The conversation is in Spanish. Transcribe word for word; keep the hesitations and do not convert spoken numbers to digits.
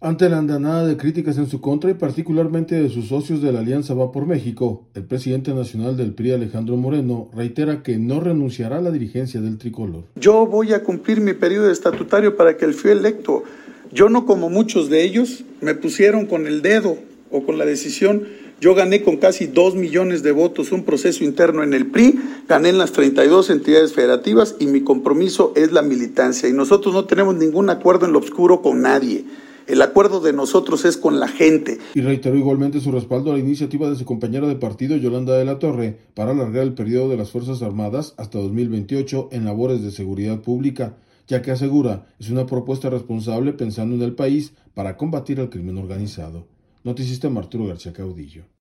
Ante la andanada de críticas en su contra y particularmente de sus socios de la Alianza Va por México, el presidente nacional del P R I, Alejandro Moreno, reitera que no renunciará a la dirigencia del tricolor. Yo voy a cumplir mi periodo estatutario para que el fui electo. Yo no, como muchos de ellos, me pusieron con el dedo o con la decisión. Yo gané con casi dos millones de votos un proceso interno en el P R I, gané en las treinta y dos entidades federativas y mi compromiso es la militancia. Y nosotros no tenemos ningún acuerdo en lo oscuro con nadie. El acuerdo de nosotros es con la gente. Y reiteró igualmente su respaldo a la iniciativa de su compañera de partido, Yolanda de la Torre, para alargar el periodo de las Fuerzas Armadas hasta dos mil veintiocho en labores de seguridad pública, ya que asegura es una propuesta responsable pensando en el país para combatir el crimen organizado. Noticista Arturo García Caudillo.